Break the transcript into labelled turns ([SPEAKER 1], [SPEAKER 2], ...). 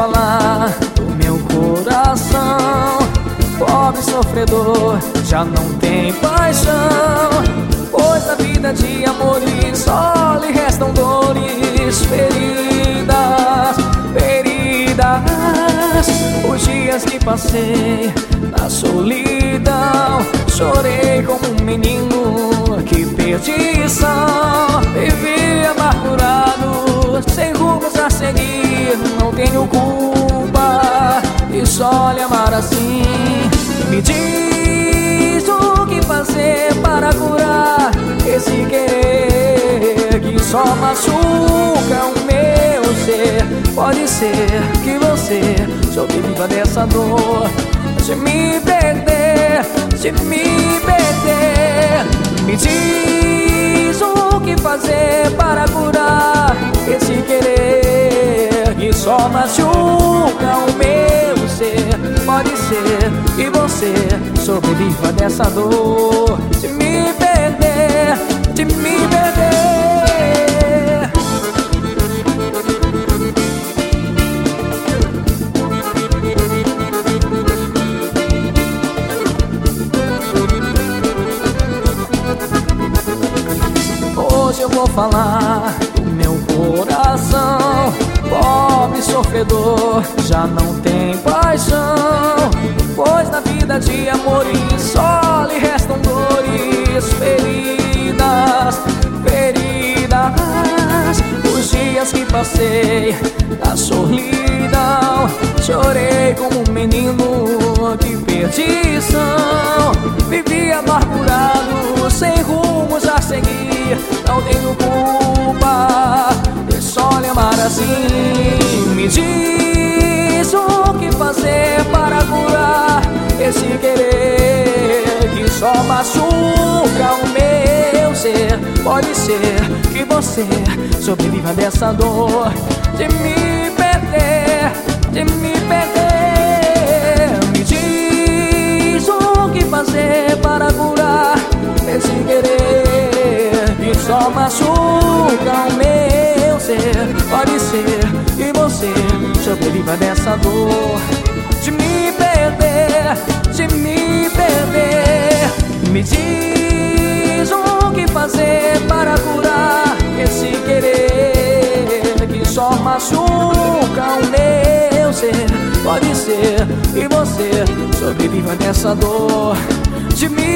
[SPEAKER 1] falar do meu coração. Pobre sofredor, já não tem paixão, pois na vida de amores só lhe restam dores, feridas, feridas. Os dias que passei na solidão, chorei como um menino que perdição. Vivi amargurado, sem rumos a seguir, não tenho culpa e só lhe amar assim. Me diz o que fazer para curar esse querer que só machuca o meu ser. Pode ser que você sobreviva dessa dor, se me perder, se me perder. Me diz o que fazer para curar esse querer que só machuca o meu ser. Pode ser que você sobreviva dessa dor, se me perder, se me perder. Hoje eu vou falar do meu coração. Pobre sofredor, já não tem paixão, pois na vida de amores só lhe restam dores, feridas, feridas. Os dias que passei na solidão, chorei como um menino de perdição. Vivi amargurado, sem rumos a seguir, não tenho culpa e só lhe amar assim. Me diz o que fazer para curar esse querer que só machuca o meu ser. Pode ser que você sobreviva dessa dor, de me perder, de me perder. Me diz o que fazer para curar esse querer que só machuca o meu ser. Pode ser que você sobreviva dessa dor, de me perder, de me perder. Me diz o que fazer para curar esse querer que só machuca o meu ser. Pode ser que você sobreviva dessa dor, de me